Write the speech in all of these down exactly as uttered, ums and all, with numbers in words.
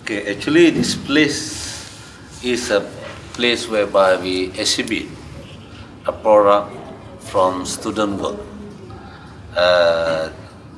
Okay, actually this place is a place whereby we exhibit a product from student work. Uh,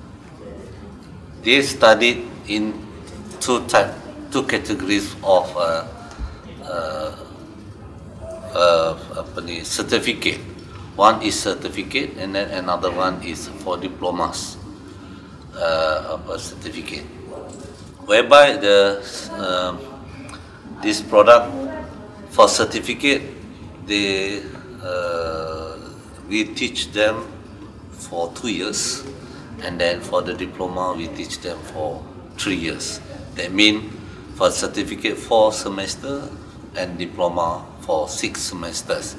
they studied in two type, two categories of uh, uh, uh, apa ni, certificate. One is certificate, and then another one is for diplomas uh, of a certificate. Whereby the uh, this product for certificate, they uh, we teach them for two years, and then for the diploma we teach them for three years. That means for certificate four semester and diploma for six semesters.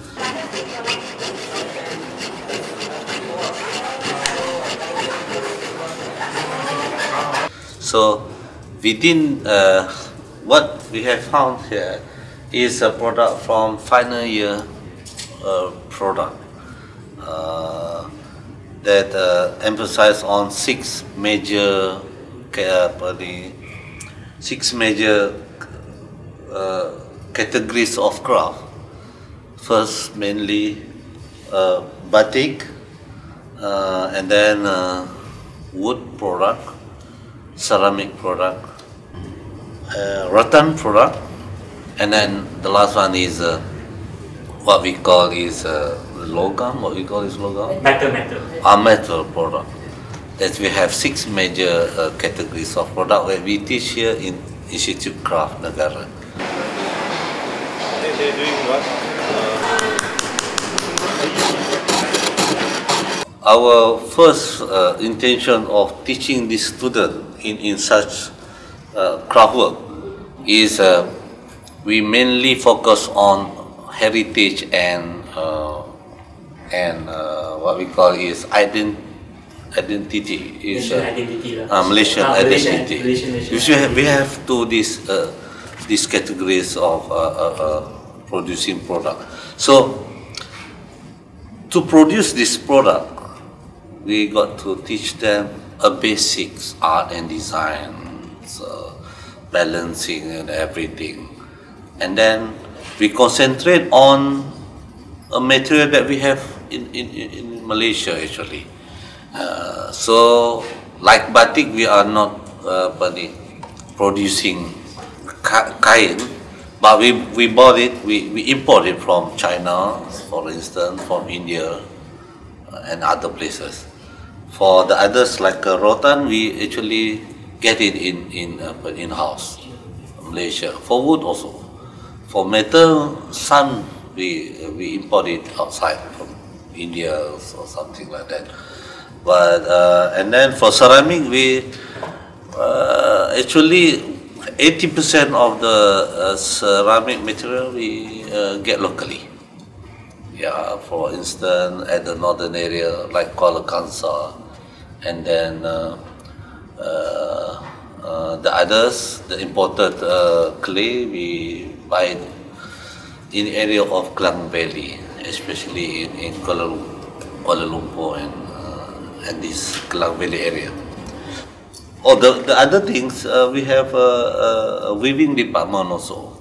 So within uh, what we have found here is a product from final year uh, product uh, that uh, emphasize on six major uh, six major uh, categories of craft. First, mainly uh, batik, uh, and then uh, wood product, ceramic product, uh, rattan product, and then the last one is uh, what we call is uh, logam. What we call is logam? Metal, metal. A metal product. That we have six major uh, categories of product that we teach here in Institute Craft Negara. They're doing what? Our first uh, intention of teaching this student in, in such uh, craft work is uh, we mainly focus on heritage and uh, and uh, what we call is ident identity is uh, identity uh, Malaysian ah, identity. Malaysian, Malaysian. We have, we have two these uh, these categories of uh, uh, uh, producing product. So to produce this product, we got to teach them a basics art and design, so balancing and everything, and then we concentrate on a material that we have in in, in Malaysia actually. Uh, so like batik, we are not uh, producing kain, but we we bought it, we we import it from China, for instance, from India and other places. For the others like uh, rotan, we actually get it in in uh, in house, Malaysia. For wood also. For metal, some we we import it outside from India or something like that. But uh, and then for ceramic, we uh, actually eighty percent of the uh, ceramic material we uh, get locally. Yeah, for instance, at the northern area like Kuala Kangsar, and then uh, uh, uh, the others, the imported uh, clay, we buy in the area of Klang Valley, especially in, in Kuala, Kuala Lumpur and uh, and this Klang Valley area. Oh, the, the other things, uh, we have a, a weaving department also.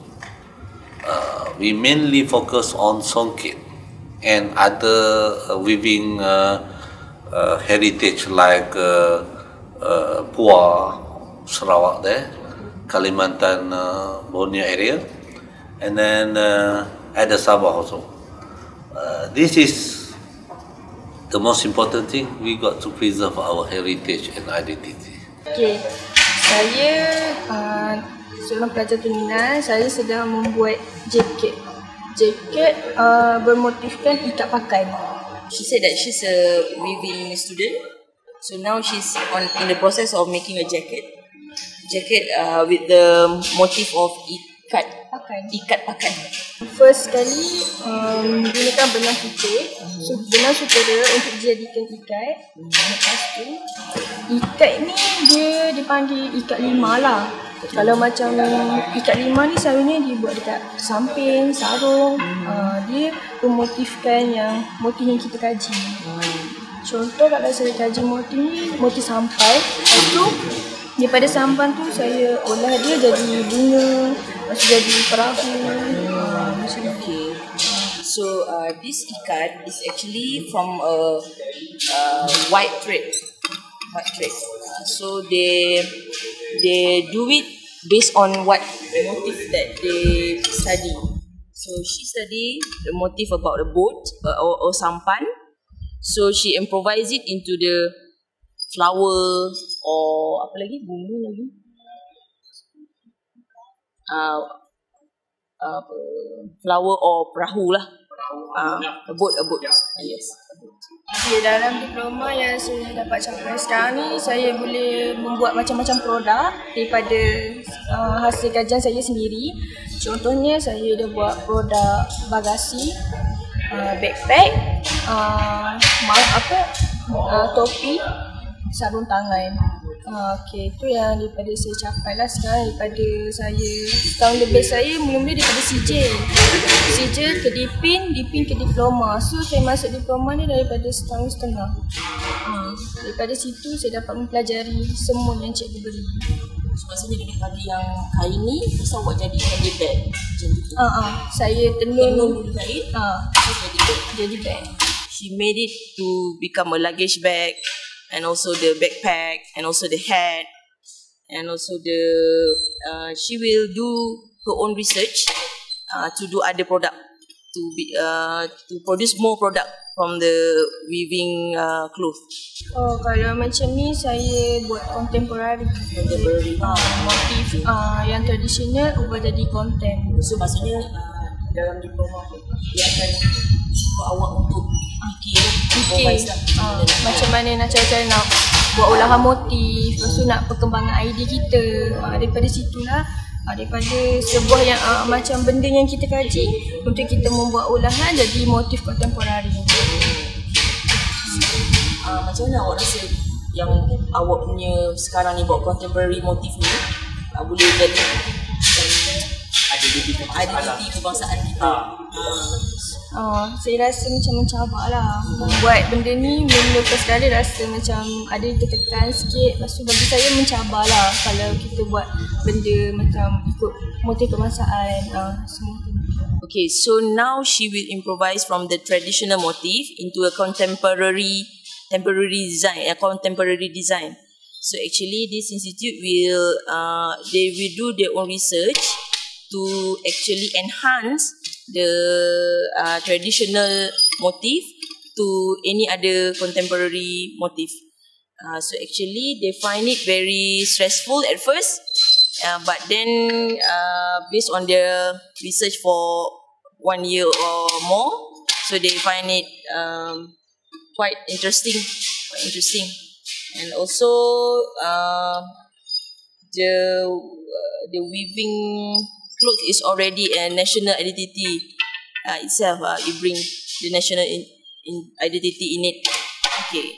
Uh, we mainly focus on songket and other uh, weaving uh, uh, heritage like uh, uh, Puah, Sarawak there, Kalimantan, uh, Borneo area, and then uh, at the Sabah also. Uh, this is the most important thing. We got to preserve our heritage and identity. Okay, saya uh, seorang pelajar terminal. Saya sedang membuat jaket. Jaket uh, bermotifkan ikat pakai. She said that she's a weaving student, so now she's on in the process of making a jacket. Jacket uh, with the motif of ikat Pakai. ikat pakai. First sekali um, gunakan benang putih. So benang sutera untuk dijadikan ikat. Lepas tu ikat ni dia dipanggil ikat lima lah. Kalau macam ikat lima ni selalunya dibuat dekat samping, sarung. Uh, dia memotifkan yang motif yang kita kaji. Contoh kalau saya kaji motif ni, motif sampai. Lepas tu daripada sampan tu saya olah dia jadi bunga, lepas tu jadi perahu. Ah, macam tu. Okay. So uh, this ikat is actually from a uh, white thread. White thread. So they they do it based on what motif that they study. So she study the motif about the boat uh, or, or sampan. So she improvise it into the flower or apa lagi, bumbu lagi. Uh, apa, flower or perahu lah. Uh, a boat, a boat. Uh, yes, a boat. Okay, dalam diploma yang saya dapat capai sekarang ni, saya boleh membuat macam-macam produk daripada uh, hasil kajian saya sendiri. Contohnya, saya dah buat produk bagasi, uh, backpack, uh, apa, uh, topi, sarung tangan. Uh, okay, itu yang daripada saya capai lah sekarang. Daripada saya, setahun lebih saya mula-mula daripada C J C J ke Dipin, Dipin ke diploma. So saya masuk diploma ni daripada setahun setengah. uh, Daripada situ saya dapat mempelajari semua yang cikgu beri. So maksudnya daripada yang kain ni, terus awak jadi handbag macam tu? uh, uh, Saya tenun dulu kain, uh, jadi bag. Jadi bag. She made it to become a luggage bag, and also the backpack, and also the hat, and also the uh, she will do her own research uh, to do other product, to be uh, to produce more product from the weaving uh, cloth. Oh, kalau macam ni saya buat contemporary. Contemporary. Uh, motif uh, yang tradisional ubah jadi content. So maksudnya uh, dalam diploma dia akan suruh awak untuk fikir, fikir uh, macam mana nak cara-cara nak buat olahan motif, lepas tu nak perkembangan idea kita. uh, Daripada situlah, uh, daripada sebuah yang uh, macam benda yang kita kaji, untuk kita membuat olahan jadi motif kontemporari. uh, Macam mana awak rasa yang awak punya sekarang ni buat contemporary motif ni uh, boleh jadi identiti kebangsaan kita? Uh, saya rasa macam mencabar lah buat benda ni. Mula first kali rasa macam ada tertekan sikit. Lepas tu bagi saya mencabar lah kalau kita buat benda macam ikut motif kebangsaan, uh, semua tu. Okay, so now she will improvise from the traditional motif into a contemporary temporary design, a contemporary design. So actually this institute will uh, they will do their own research to actually enhance the uh, traditional motif to any other contemporary motif. Uh, so actually they find it very stressful at first, uh, but then uh, based on their research for one year or more, so they find it um, quite interesting, quite interesting, and also uh, the uh, the weaving clothes is already a national identity uh, itself. Uh, it brings the national in, in identity in it. Okay.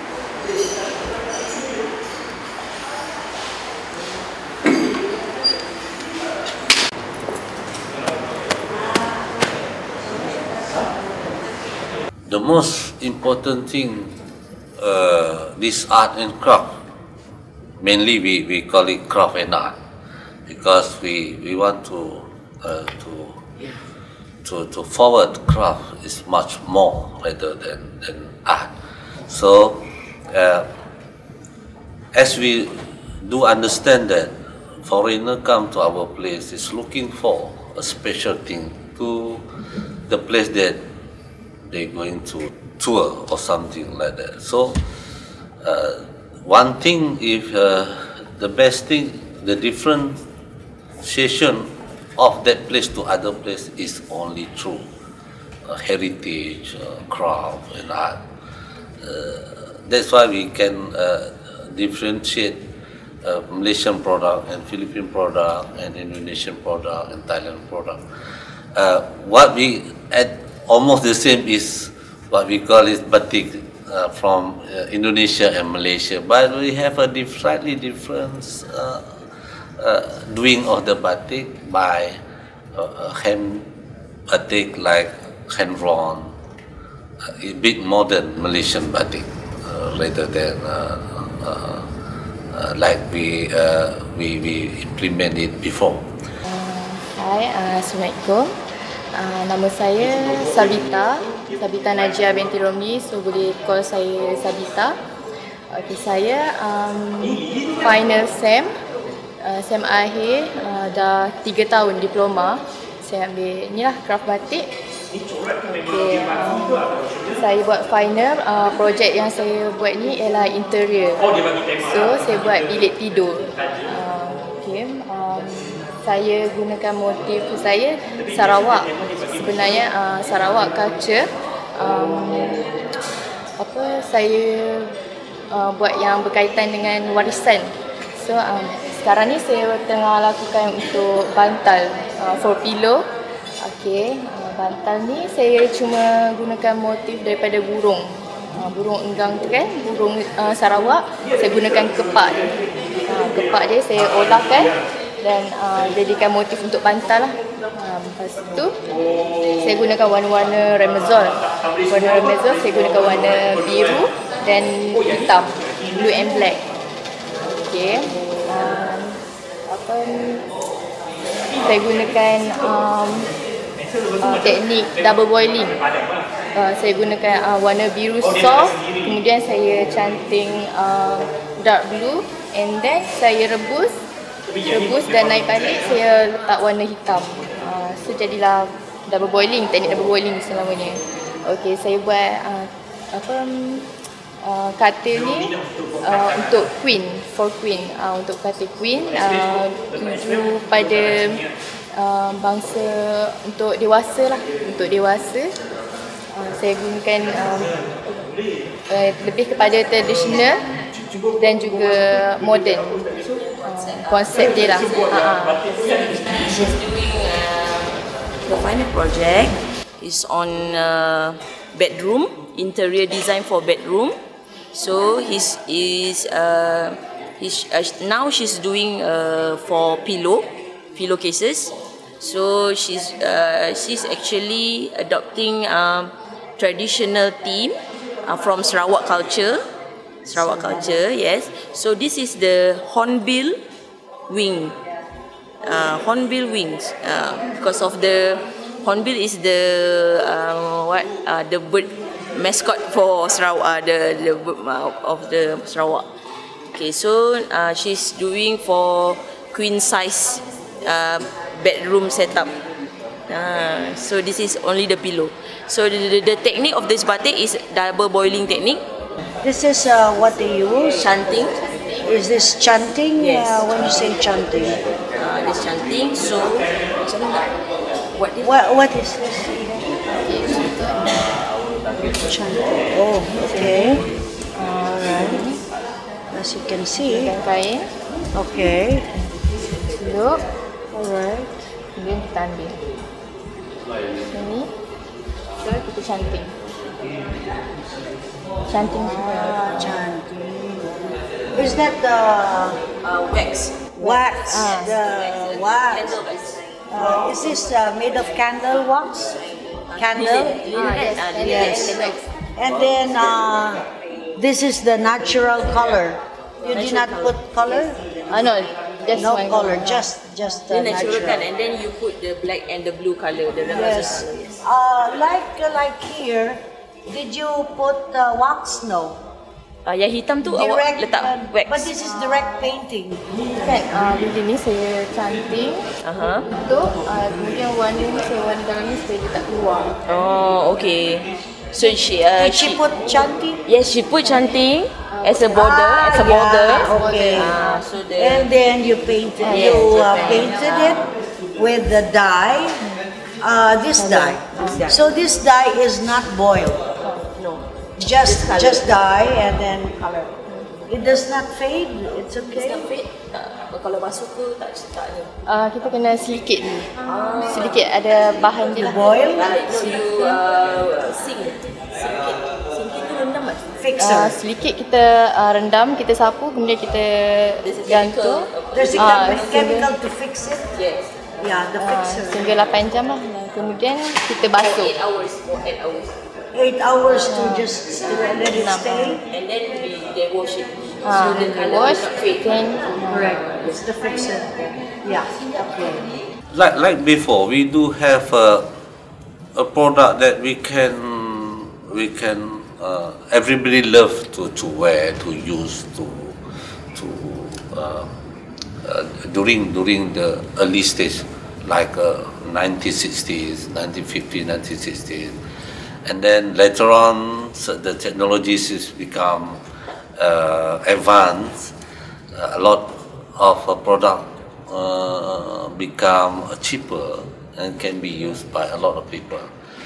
The most important thing, uh, this art and craft, mainly we, we call it craft and art, because we, we want to uh, to to to forward craft is much more rather than, than art. So uh, as we do understand that foreigner come to our place is looking for a special thing to the place that they're going to tour or something like that. So uh, one thing, if uh, the best thing, the differentiation of that place to other place is only through uh, heritage, uh, craft and art. Uh, that's why we can uh, differentiate uh, Malaysian product and Philippine product and Indonesian product and Thailand product. Uh, what we at almost the same is what we call is batik uh, from uh, Indonesia and Malaysia, but we have a diff slightly different uh, uh, doing of the batik by uh, hand batik like hand drawn, uh, a bit modern Malaysian batik uh, rather than uh, uh, uh, like we uh, we we implemented before. Hai, uh, Assalamualaikum. Uh, nama saya Sabita, Sabita Najia binti Romli, so boleh call saya Sabita. Okay, saya um, final SEM, uh, SEM akhir, uh, dah tiga tahun diploma. Saya ambil ni lah, craft batik. Okay, um, saya buat final, uh, projek yang saya buat ni ialah interior. So, saya buat bilik tidur. Uh, okay, um, saya gunakan motif saya Sarawak. Sebenarnya uh, Sarawak culture. Um, apa saya uh, buat yang berkaitan dengan warisan. So um, sekarang ni saya tengah lakukan untuk bantal uh, for pillow. Okey, uh, bantal ni saya cuma gunakan motif daripada burung. Uh, burung enggang tu kan, burung uh, Sarawak. Saya gunakan kepak dia. Uh, kepak dia saya olahkan dan uh, jadikan motif untuk bantal lah. Uh, lepas tu saya gunakan warna-warna Remazol. Warna Remazol saya gunakan warna biru dan hitam, blue and black. Okey. Um, apa ni? Saya gunakan um, uh, teknik double boiling. Uh, saya gunakan uh, warna biru soft, kemudian saya canting uh, dark blue and then saya rebus rebus dan naik balik saya letak warna hitam. Uh, so jadilah double boiling, teknik double boiling selamanya. Okey, saya buat uh, apa uh, katil ni uh, untuk queen, for queen. Uh, untuk katil queen uh, tuju pada uh, bangsa untuk dewasa lah, untuk dewasa. Uh, saya gunakan um, uh, lebih kepada tradisional dan juga moden. Konsep dia lah. She's doing uh, the final project is on uh, bedroom, interior design for bedroom. So his is uh, his, uh, now she's doing uh, for pillow, pillow cases. So she's uh, she's actually adopting um, traditional theme uh, from Sarawak culture. Sarawak culture, yes. So this is the hornbill wing, uh, hornbill wings. Uh, because of the hornbill is the uh, what uh, the bird mascot for Sarawak, uh, the the bird uh, of the Sarawak. Okay, so uh, she's doing for queen size uh, bedroom setup. Uh, so this is only the pillow. So the, the, the technique of this batik is double boiling technique. This is uh, what they use. Chanting. Is this chanting? Yes. Uh, when you say chanting, Uh, this chanting. So, macam mana? What is what what is this? Chanting. Oh, okay. Alright. As you can see. Gunakan kain, Okay. seluk, Alright. kemudian kita ambil. Ini, so kita canting. Canting semua. Ah, chanting. Is that the uh, wax? wax? Ah. The wax. Candle wax. Uh, is this uh, made of candle wax? Candle. Ah, yes. Ah, Yes. yes. And then uh, this is the natural color. You did not put color? Ah no, just No one color, color. just just The the natural kan, natural. and then you put the black and the blue color, the rest Yes. color. Yes. Uh, like like here, did you put uh, wax? No. Uh, yang hitam tu awak letak uh, wax. but this is direct painting. Kan, uh, bila ni saya canting Aha. untuk uh, kemudian warna ni saya warna dalam ni supaya dia tak keluar. Oh, okay. So she, uh, Did she put chanting? yes, she put chanting as a border, Ah, as a border. yeah, okay. Ah, so the And then you painted. Yes, You uh, yes. painted it with the dye. Uh, this dye. dye. So this dye is not boiled. no. Just colour. just dye and then color. It does not fade. It's okay. Tak fit. Tak, kalau basuh tu tak tak ni. Uh, kita kena sedikit dulu. Sedikit ada bahan dia lah. Boil. Right, so you uh, sing, singkit, singkit tu rendam tak? Fixer. Uh, sedikit kita uh, rendam, kita sapu, kemudian kita There's a gantung. chemical. There's a Ah, chem- chemical to fix it. Yes. Yeah, the Uh, fixer. sehingga lapan jam lah. Kemudian kita basuh. eight hours, or eight hours. Eight hours to just to let it stay. And then we, they wash it. Ah, the colour wash, will not fade. then Correct. It's the fixer. Yeah. Okay. Like like before, we do have a a product that we can we can uh, everybody love to, to wear, to use, to to uh, uh, during during the early stage, like uh, nineteen sixties, nineteen fifties, nineteen sixties, and then later on so the technologies has become uh, advanced. Uh, a lot of a product uh, become cheaper and can be used by a lot of people.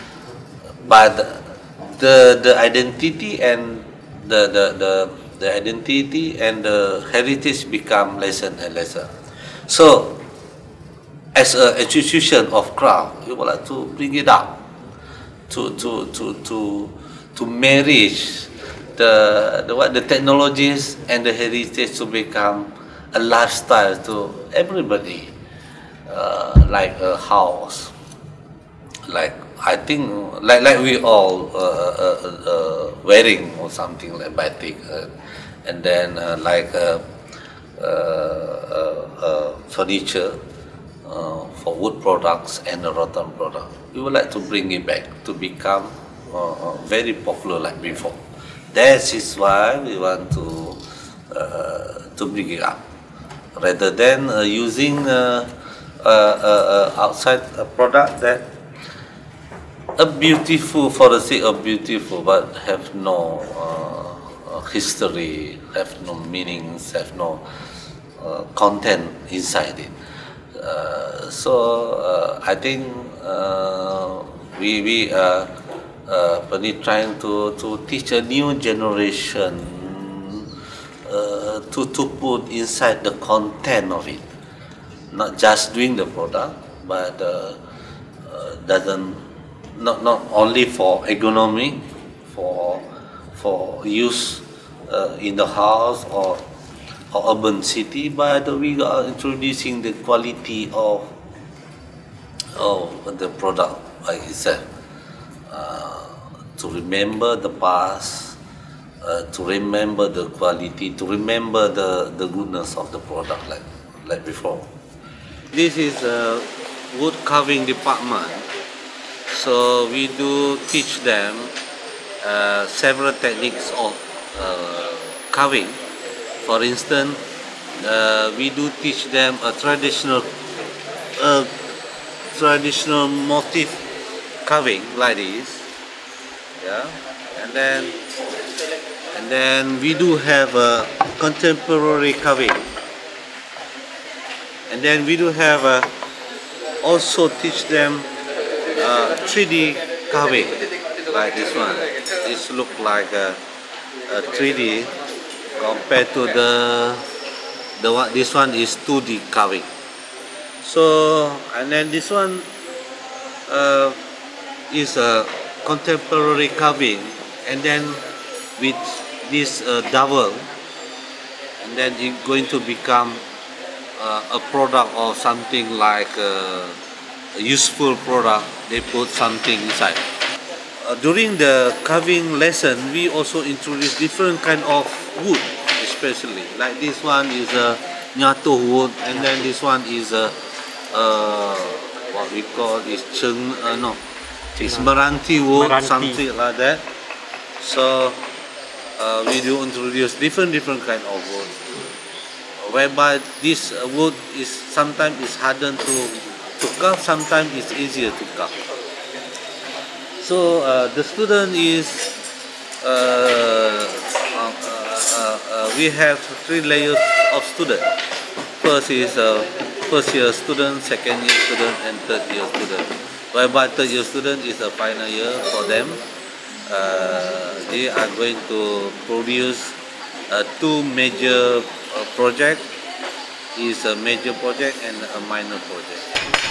But the the identity and the the the, the identity and the heritage become lesser and lesser. So, as an institution of craft, we would like to bring it up to to to to to marriage the the what the technologies and the heritage to become a lifestyle to everybody, uh, like a house, like I think like like we all uh, uh, uh, wearing or something like batik, uh, and then uh, like uh, uh, uh, uh, furniture uh, for wood products and the rotten product. We would like to bring it back to become uh, uh, very popular like before. That is why we want to uh, to bring it up, rather than uh, using uh, uh, uh, uh, outside a product that a beautiful for the sake of beautiful, but have no uh, history, have no meanings, have no uh, content inside it. Uh, so uh, I think uh, we we are uh, really trying to, to teach a new generation uh, to to put inside the content of it, not just doing the product, but uh, uh, doesn't not not only for ergonomic, for for use uh, in the house or or urban city, but we are introducing the quality of of the product by itself, uh, to remember the past, uh, to remember the quality, to remember the, the goodness of the product like like before. This is a wood carving department. So we do teach them uh, several techniques of uh, carving. For instance, uh, we do teach them a traditional uh, traditional motif carving like this, yeah, and then and then we do have a contemporary carving, and then we do have a also teach them uh, three D carving like this one. This look like a, a three D compared to the the one. This one is two D carving. So and then this one uh, is a contemporary carving, and then with this uh, dowel, and then it's going to become uh, a product of something like uh, a useful product. They put something inside. Uh, during the carving lesson, we also introduce different kind of wood, especially like this one is a nyato wood, and then this one is a uh, what we call is cheng uh, no, it's meranti wood, Meranti. something like that. So uh, we do introduce different different kind of wood, whereby this uh, wood is sometimes is harder to to carve, sometimes it's easier to carve. So uh, the student is uh, uh, uh, uh, we have three layers of student. First is a first year student, second year student, and third year student. Whereby third year student is a final year for them. Uh, they are going to produce uh, two major uh, projects. Is a major project and a minor project.